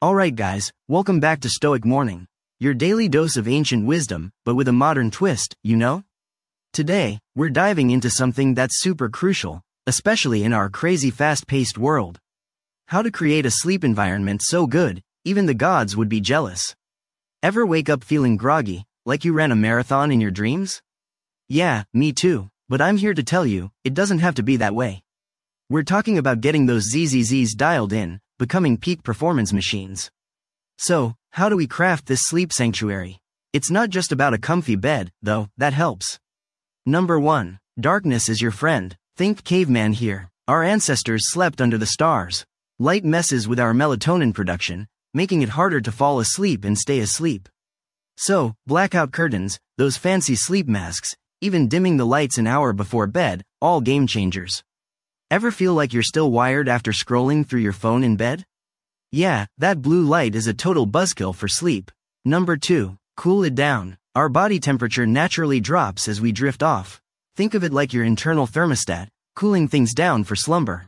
Alright guys, welcome back to Stoic Morning, your daily dose of ancient wisdom, but with a modern twist, you know? Today, we're diving into something that's super crucial, especially in our crazy fast-paced world. How to create a sleep environment so good, even the gods would be jealous. Ever wake up feeling groggy, like you ran a marathon in your dreams? Yeah, me too, but I'm here to tell you, it doesn't have to be that way. We're talking about getting those ZZZs dialed in, becoming peak performance machines. So, how do we craft this sleep sanctuary? It's not just about a comfy bed, though, that helps. Number 1. Darkness is your friend. Think caveman here. Our ancestors slept under the stars. Light messes with our melatonin production, making it harder to fall asleep and stay asleep. So, blackout curtains, those fancy sleep masks, even dimming the lights an hour before bed, all game changers. Ever feel like you're still wired after scrolling through your phone in bed? Yeah, that blue light is a total buzzkill for sleep. Number 2. Cool it down. Our body temperature naturally drops as we drift off. Think of it like your internal thermostat, cooling things down for slumber.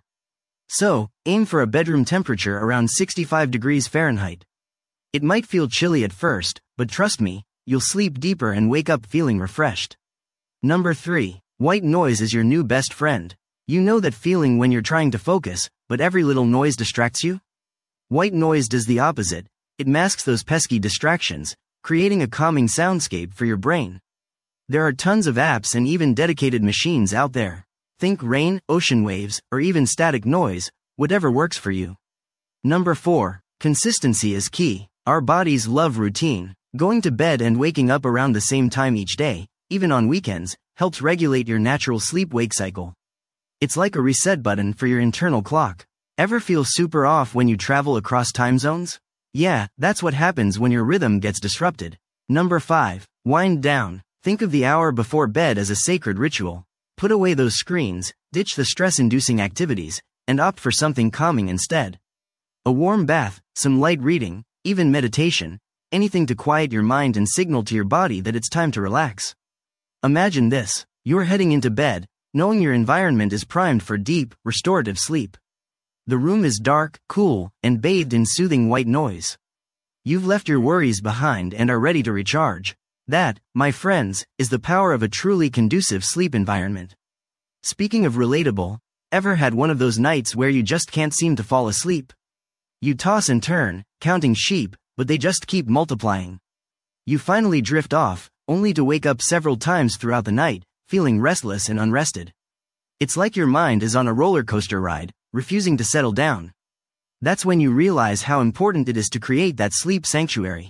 So, aim for a bedroom temperature around 65 degrees Fahrenheit. It might feel chilly at first, but trust me, you'll sleep deeper and wake up feeling refreshed. Number 3. White noise is your new best friend. You know that feeling when you're trying to focus, but every little noise distracts you? White noise does the opposite. It masks those pesky distractions, creating a calming soundscape for your brain. There are tons of apps and even dedicated machines out there. Think rain, ocean waves, or even static noise, whatever works for you. Number 4. Consistency is key. Our bodies love routine. Going to bed and waking up around the same time each day, even on weekends, helps regulate your natural sleep-wake cycle. It's like a reset button for your internal clock. Ever feel super off when you travel across time zones? Yeah, that's what happens when your rhythm gets disrupted. Number 5. Wind down. Think of the hour before bed as a sacred ritual. Put away those screens, ditch the stress-inducing activities, and opt for something calming instead. A warm bath, some light reading, even meditation, anything to quiet your mind and signal to your body that it's time to relax. Imagine this. You're heading into bed, knowing your environment is primed for deep, restorative sleep. The room is dark, cool, and bathed in soothing white noise. You've left your worries behind and are ready to recharge. That, my friends, is the power of a truly conducive sleep environment. Speaking of relatable, ever had one of those nights where you just can't seem to fall asleep? You toss and turn, counting sheep, but they just keep multiplying. You finally drift off, only to wake up several times throughout the night, feeling restless and unrested. It's like your mind is on a roller coaster ride, refusing to settle down. That's when you realize how important it is to create that sleep sanctuary.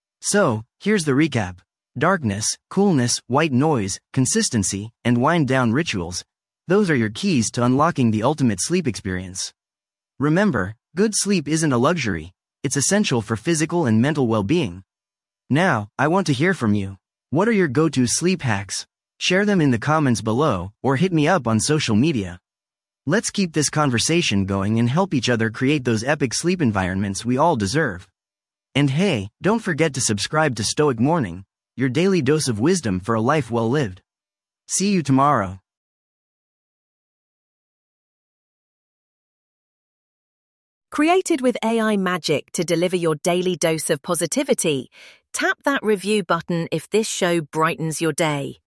So, here's the recap. Darkness, coolness, white noise, consistency, and wind-down rituals. Those are your keys to unlocking the ultimate sleep experience. Remember, good sleep isn't a luxury. It's essential for physical and mental well-being. Now, I want to hear from you. What are your go-to sleep hacks? Share them in the comments below, or hit me up on social media. Let's keep this conversation going and help each other create those epic sleep environments we all deserve. And hey, don't forget to subscribe to Stoic Morning, your daily dose of wisdom for a life well lived. See you tomorrow. Created with AI magic to deliver your daily dose of positivity, tap that review button if this show brightens your day.